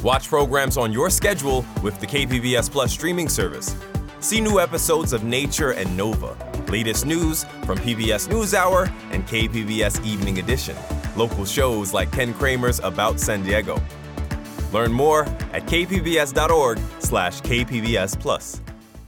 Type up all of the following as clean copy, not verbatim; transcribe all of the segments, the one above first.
Watch programs on your schedule with the KPBS Plus streaming service. See new episodes of Nature and Nova, latest news from PBS NewsHour and KPBS Evening Edition, local shows like Ken Kramer's About San Diego. Learn more at kpbs.org/KPBS Plus.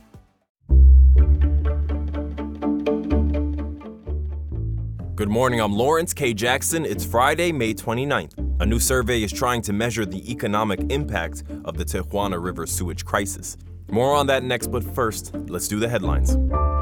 Good morning, I'm Lawrence K. Jackson. It's Friday, May 29th. A new survey is trying to measure the economic impact of the Tijuana River sewage crisis. More on that next, but first, let's do the headlines.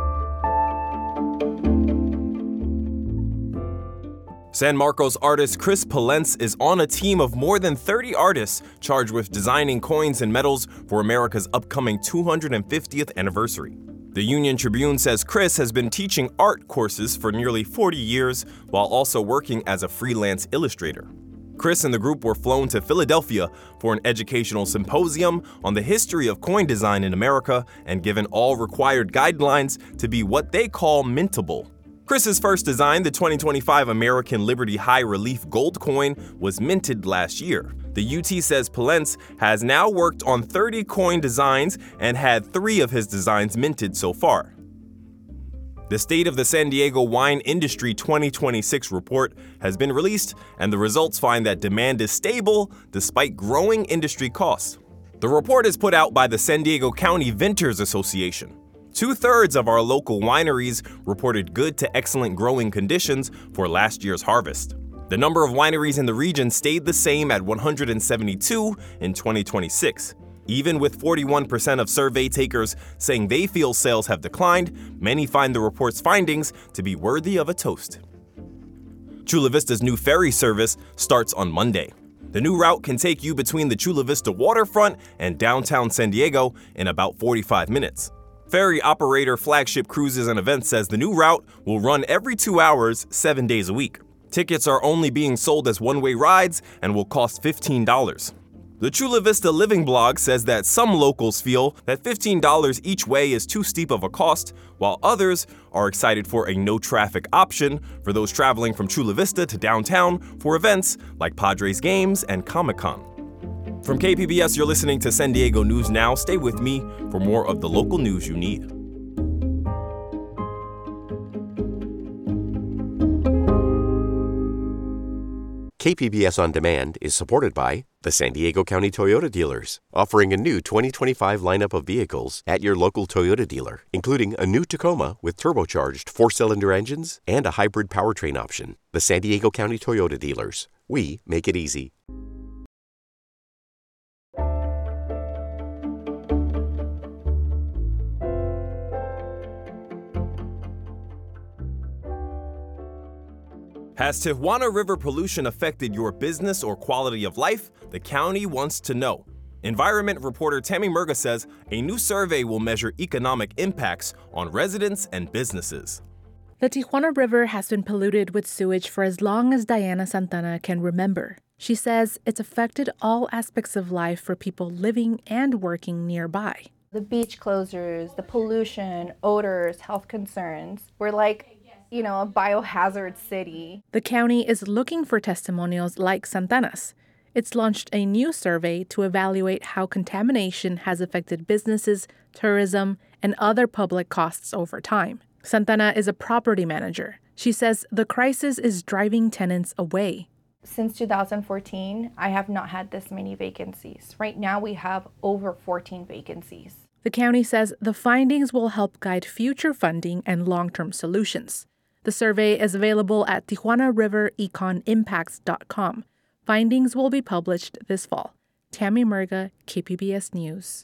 San Marcos artist Chris Polentz is on a team of more than 30 artists charged with designing coins and medals for America's upcoming 250th anniversary. The Union Tribune says Chris has been teaching art courses for nearly 40 years while also working as a freelance illustrator. Chris and the group were flown to Philadelphia for an educational symposium on the history of coin design in America and given all required guidelines to be what they call mintable. Chris's first design, the 2025 American Liberty High Relief Gold coin, was minted last year. The UT says Polentz has now worked on 30 coin designs and had 3 of his designs minted so far. The State of the San Diego Wine Industry 2026 report has been released, and the results find that demand is stable despite growing industry costs. The report is put out by the San Diego County Vintners Association. 2/3 of our local wineries reported good to excellent growing conditions for last year's harvest. The number of wineries in the region stayed the same at 172 in 2026. Even with 41% of survey takers saying they feel sales have declined, many find the report's findings to be worthy of a toast. Chula Vista's new ferry service starts on Monday. The new route can take you between the Chula Vista waterfront and downtown San Diego in about 45 minutes. Ferry operator Flagship Cruises and Events says the new route will run every 2 hours, 7 days a week. Tickets are only being sold as one-way rides and will cost $15. The Chula Vista Living blog says that some locals feel that $15 each way is too steep of a cost, while others are excited for a no-traffic option for those traveling from Chula Vista to downtown for events like Padres games and Comic-Con. From KPBS, you're listening to San Diego News Now. Stay with me for more of the local news you need. KPBS On Demand is supported by the San Diego County Toyota dealers, offering a new 2025 lineup of vehicles at your local Toyota dealer, including a new Tacoma with turbocharged 4-cylinder engines and a hybrid powertrain option. The San Diego County Toyota dealers. We make it easy. Has Tijuana River pollution affected your business or quality of life? The county wants to know. Environment reporter Tammy Murga says a new survey will measure economic impacts on residents and businesses. The Tijuana River has been polluted with sewage for as long as Diana Santana can remember. She says it's affected all aspects of life for people living and working nearby. The beach closures, the pollution, odors, health concerns. We're like, a biohazard city. The county is looking for testimonials like Santana's. It's launched a new survey to evaluate how contamination has affected businesses, tourism, and other public costs over time. Santana is a property manager. She says the crisis is driving tenants away. Since 2014, I have not had this many vacancies. Right now, we have over 14 vacancies. The county says the findings will help guide future funding and long-term solutions. The survey is available at TijuanaRiverEconImpacts.com. Findings will be published this fall. Tammy Murga, KPBS News.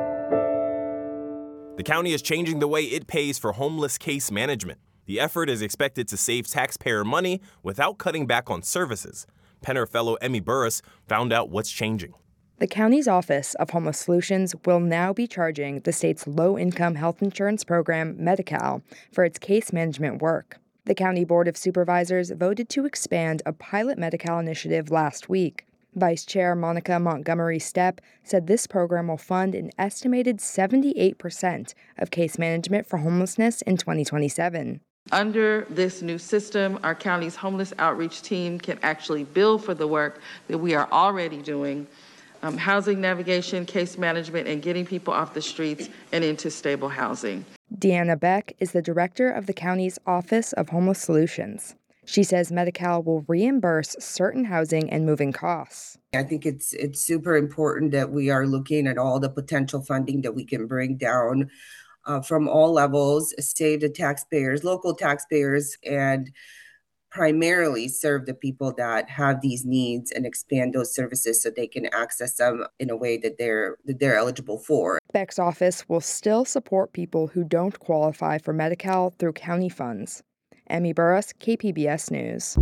The county is changing the way it pays for homeless case management. The effort is expected to save taxpayer money without cutting back on services. Penner fellow Emmy Burris found out what's changing. The county's Office of Homeless Solutions will now be charging the state's low-income health insurance program, Medi-Cal, for its case management work. The County Board of Supervisors voted to expand a pilot Medi-Cal initiative last week. Vice Chair Monica Montgomery Stepp said this program will fund an estimated 78% of case management for homelessness in 2027. Under this new system, our county's homeless outreach team can actually bill for the work that we are already doing housing navigation, case management, and getting people off the streets and into stable housing. Deanna Beck is the director of the county's Office of Homeless Solutions. She says Medi-Cal will reimburse certain housing and moving costs. I think it's super important that we are looking at all the potential funding that we can bring down from all levels, save the taxpayers, local taxpayers, and primarily serve the people that have these needs and expand those services so they can access them in a way that they're eligible for. Beck's office will still support people who don't qualify for Medi-Cal through county funds. Emmy Burris, KPBS News.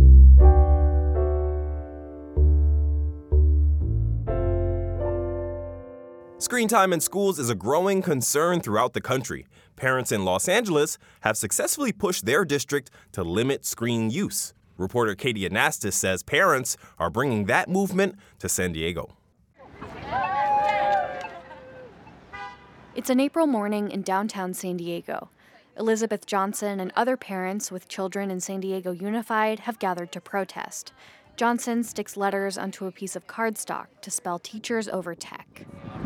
Screen time in schools is a growing concern throughout the country. Parents in Los Angeles have successfully pushed their district to limit screen use. Reporter Katie Anastas says parents are bringing that movement to San Diego. It's an April morning in downtown San Diego. Elizabeth Johnson and other parents with children in San Diego Unified have gathered to protest. Johnson sticks letters onto a piece of cardstock to spell teachers over tech.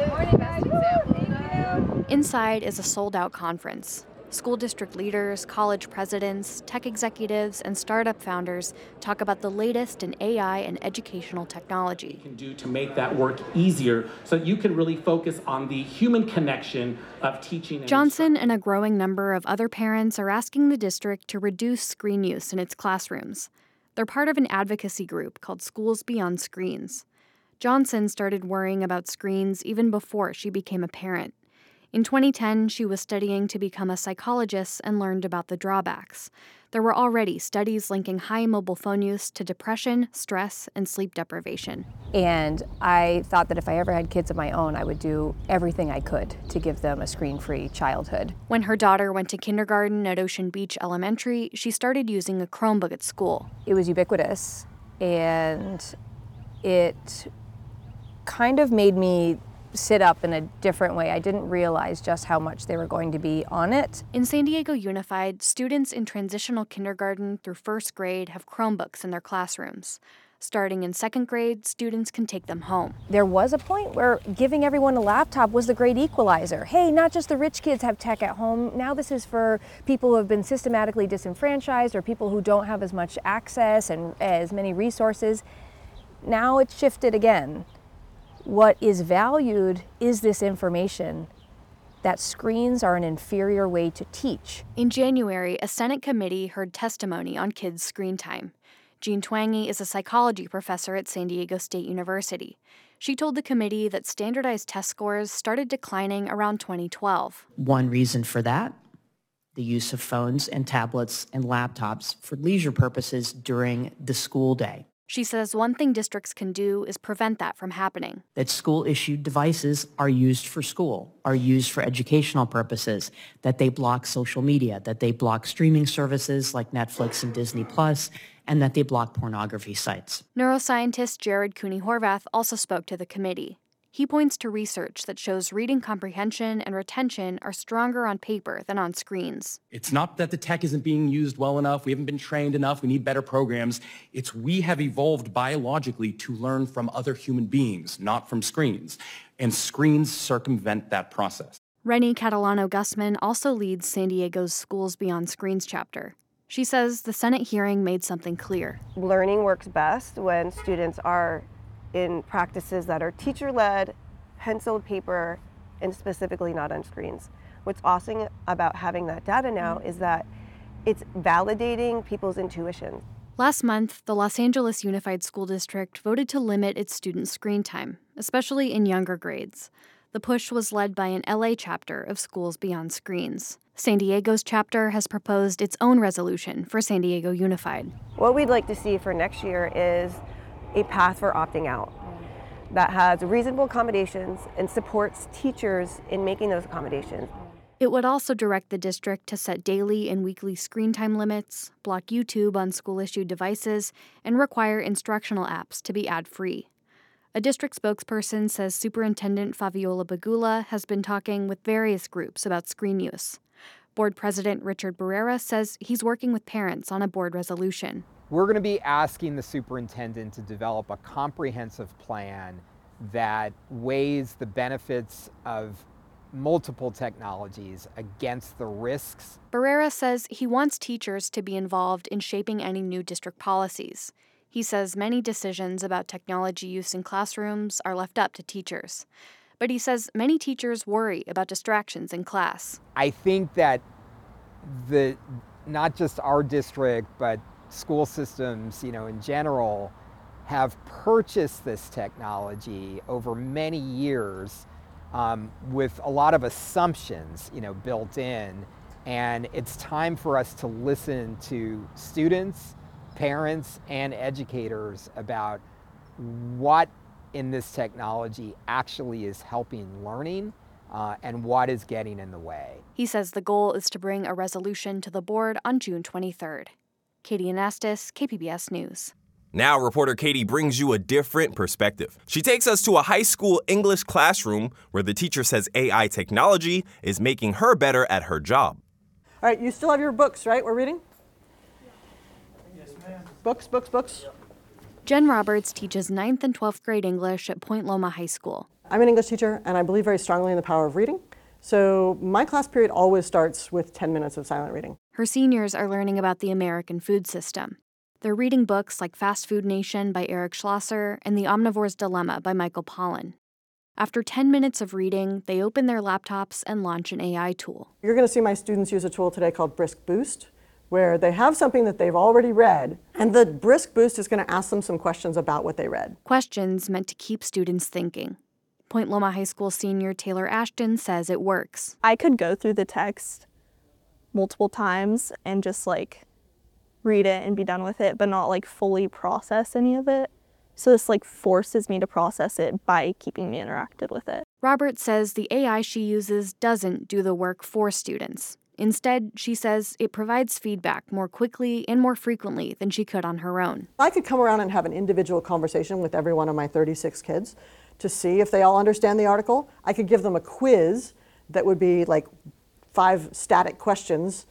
Inside is a sold-out conference. School district leaders, college presidents, tech executives, and startup founders talk about the latest in AI and educational technology. Can do to make that work easier so that you can really focus on the human connection of teaching. And Johnson and a growing number of other parents are asking the district to reduce screen use in its classrooms. They're part of an advocacy group called Schools Beyond Screens. Johnson started worrying about screens even before she became a parent. In 2010, she was studying to become a psychologist and learned about the drawbacks. There were already studies linking high mobile phone use to depression, stress, and sleep deprivation. And I thought that if I ever had kids of my own, I would do everything I could to give them a screen-free childhood. When her daughter went to kindergarten at Ocean Beach Elementary, she started using a Chromebook at school. It was ubiquitous, and it kind of made me sit up in a different way. I didn't realize just how much they were going to be on it. In San Diego Unified, students in transitional kindergarten through first grade have Chromebooks in their classrooms. Starting in second grade, students can take them home. There was a point where giving everyone a laptop was the great equalizer. Hey, not just the rich kids have tech at home. Now this is for people who have been systematically disenfranchised or people who don't have as much access and as many resources. Now it's shifted again. What is valued is this information that screens are an inferior way to teach. In January, a Senate committee heard testimony on kids' screen time. Jean Twangy is a psychology professor at San Diego State University. She told the committee that standardized test scores started declining around 2012. One reason for that, the use of phones and tablets and laptops for leisure purposes during the school day. She says one thing districts can do is prevent that from happening. That school-issued devices are used for school, are used for educational purposes, that they block social media, that they block streaming services like Netflix and Disney+, and that they block pornography sites. Neuroscientist Jared Cooney-Horvath also spoke to the committee. He points to research that shows reading comprehension and retention are stronger on paper than on screens. It's not that the tech isn't being used well enough, we haven't been trained enough, we need better programs. It's we have evolved biologically to learn from other human beings, not from screens. And screens circumvent that process. Rennie Catalano-Gusman also leads San Diego's Schools Beyond Screens chapter. She says the Senate hearing made something clear. Learning works best when students are in practices that are teacher-led, penciled paper, and specifically not on screens. What's awesome about having that data now is that it's validating people's intuition. Last month, the Los Angeles Unified School District voted to limit its students' screen time, especially in younger grades. The push was led by an LA chapter of Schools Beyond Screens. San Diego's chapter has proposed its own resolution for San Diego Unified. What we'd like to see for next year is a path for opting out that has reasonable accommodations and supports teachers in making those accommodations. It would also direct the district to set daily and weekly screen time limits, block YouTube on school-issued devices, and require instructional apps to be ad-free. A district spokesperson says Superintendent Fabiola Bagula has been talking with various groups about screen use. Board President Richard Barrera says he's working with parents on a board resolution. We're going to be asking the superintendent to develop a comprehensive plan that weighs the benefits of multiple technologies against the risks. Barrera says he wants teachers to be involved in shaping any new district policies. He says many decisions about technology use in classrooms are left up to teachers. But he says many teachers worry about distractions in class. I think that not just our district, but school systems, in general, have purchased this technology over many years with a lot of assumptions, built in. And it's time for us to listen to students, parents, and educators about what in this technology actually is helping learning and what is getting in the way. He says the goal is to bring a resolution to the board on June 23rd. Katie Anastas, KPBS News. Now, reporter Katie brings you a different perspective. She takes us to a high school English classroom where the teacher says AI technology is making her better at her job. All right, you still have your books, right? We're reading? Yes, ma'am. Books. Jen Roberts teaches 9th and 12th grade English at Point Loma High School. I'm an English teacher, and I believe very strongly in the power of reading. So my class period always starts with 10 minutes of silent reading. Her seniors are learning about the American food system. They're reading books like Fast Food Nation by Eric Schlosser and The Omnivore's Dilemma by Michael Pollan. After 10 minutes of reading, they open their laptops and launch an AI tool. You're going to see my students use a tool today called Brisk Boost, where they have something that they've already read, and the Brisk Boost is going to ask them some questions about what they read. Questions meant to keep students thinking. Point Loma High School senior Taylor Ashton says it works. I could go through the text multiple times and just read it and be done with it, but not fully process any of it. So this forces me to process it by keeping me interacted with it. Robert says the AI she uses doesn't do the work for students. Instead, she says it provides feedback more quickly and more frequently than she could on her own. I could come around and have an individual conversation with every one of my 36 kids to see if they all understand the article. I could give them a quiz that would be 5 static questions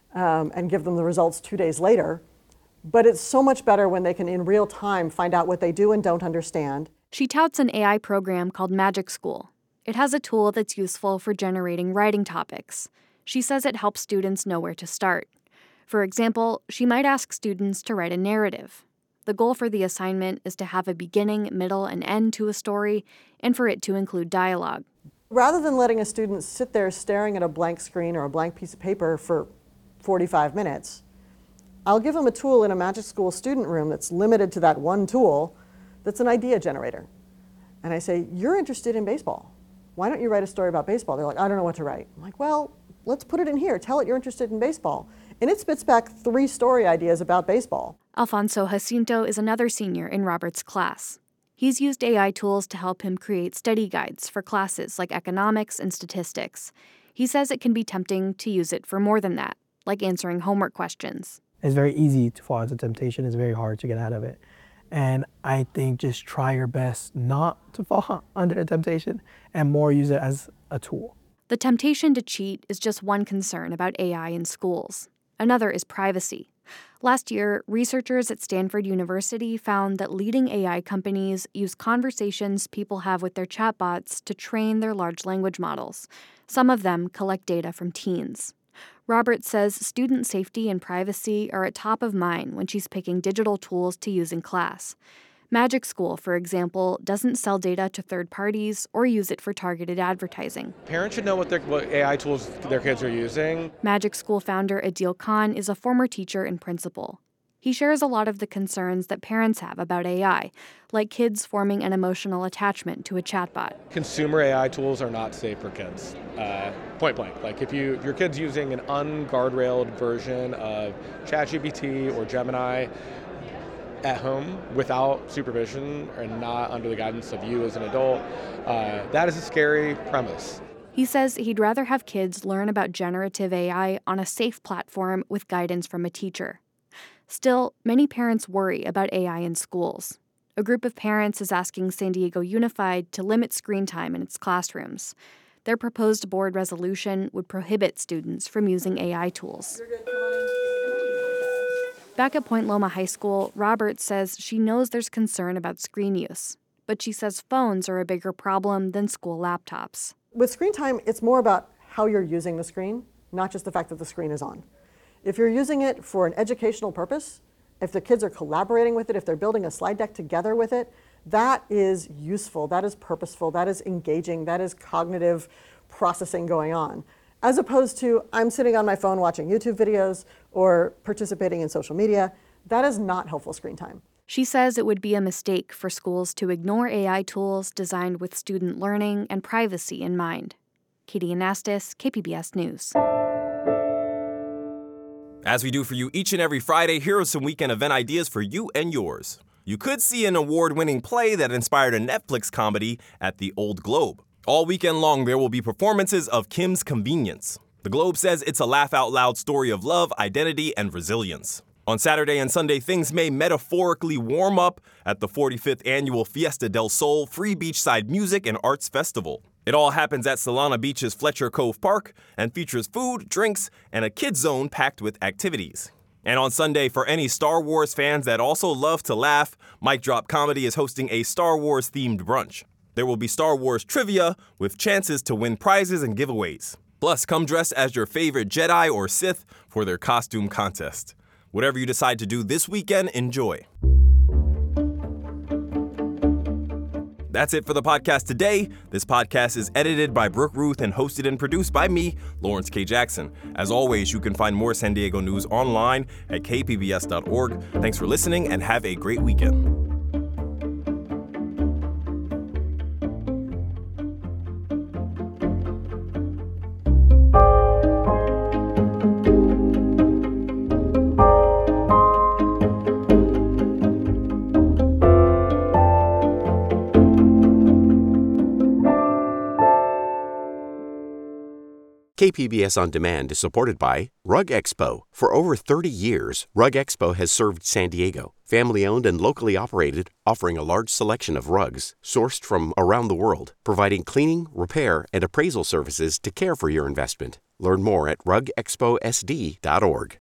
and give them the results 2 days later. But it's so much better when they can, in real time, find out what they do and don't understand. She touts an AI program called Magic School. It has a tool that's useful for generating writing topics. She says it helps students know where to start. For example, she might ask students to write a narrative. The goal for the assignment is to have a beginning, middle, and end to a story, and for it to include dialogue. Rather than letting a student sit there staring at a blank screen or a blank piece of paper for 45 minutes, I'll give them a tool in a Magic School student room that's limited to that one tool that's an idea generator. And I say, you're interested in baseball. Why don't you write a story about baseball? They're like, I don't know what to write. I'm like, well, let's put it in here. Tell it you're interested in baseball. And it spits back 3 story ideas about baseball. Alfonso Jacinto is another senior in Robert's class. He's used AI tools to help him create study guides for classes like economics and statistics. He says it can be tempting to use it for more than that, like answering homework questions. It's very easy to fall into temptation. It's very hard to get out of it. And I think just try your best not to fall under the temptation and more use it as a tool. The temptation to cheat is just one concern about AI in schools. Another is privacy. Last year, researchers at Stanford University found that leading AI companies use conversations people have with their chatbots to train their large language models. Some of them collect data from teens. Robert says student safety and privacy are at top of mind when she's picking digital tools to use in class. Magic School, for example, doesn't sell data to third parties or use it for targeted advertising. Parents should know what AI tools their kids are using. Magic School founder Adil Khan is a former teacher and principal. He shares a lot of the concerns that parents have about AI, like kids forming an emotional attachment to a chatbot. Consumer AI tools are not safe for kids, point blank. If your kid's using an unguardrailed version of ChatGPT or Gemini at home without supervision and not under the guidance of you as an adult, that is a scary premise. He says he'd rather have kids learn about generative AI on a safe platform with guidance from a teacher. Still, many parents worry about AI in schools. A group of parents is asking San Diego Unified to limit screen time in its classrooms. Their proposed board resolution would prohibit students from using AI tools. Back at Point Loma High School, Roberts says she knows there's concern about screen use, but she says phones are a bigger problem than school laptops. With screen time, it's more about how you're using the screen, not just the fact that the screen is on. If you're using it for an educational purpose, if the kids are collaborating with it, if they're building a slide deck together with it, that is useful, that is purposeful, that is engaging, that is cognitive processing going on. As opposed to, I'm sitting on my phone watching YouTube videos or participating in social media. That is not helpful screen time. She says it would be a mistake for schools to ignore AI tools designed with student learning and privacy in mind. Katie Anastas, KPBS News. As we do for you each and every Friday, here are some weekend event ideas for you and yours. You could see an award-winning play that inspired a Netflix comedy at the Old Globe. All weekend long, there will be performances of Kim's Convenience. The Globe says it's a laugh-out-loud story of love, identity, and resilience. On Saturday and Sunday, things may metaphorically warm up at the 45th annual Fiesta del Sol Free Beachside Music and Arts Festival. It all happens at Solana Beach's Fletcher Cove Park and features food, drinks, and a kids zone packed with activities. And on Sunday, for any Star Wars fans that also love to laugh, Mic Drop Comedy is hosting a Star Wars-themed brunch. There will be Star Wars trivia with chances to win prizes and giveaways. Plus, come dressed as your favorite Jedi or Sith for their costume contest. Whatever you decide to do this weekend, enjoy. That's it for the podcast today. This podcast is edited by Brooke Ruth and hosted and produced by me, Lawrence K. Jackson. As always, you can find more San Diego news online at kpbs.org. Thanks for listening and have a great weekend. KPBS On Demand is supported by Rug Expo. For over 30 years, Rug Expo has served San Diego. Family-owned and locally operated, offering a large selection of rugs sourced from around the world, providing cleaning, repair, and appraisal services to care for your investment. Learn more at rugexposd.org.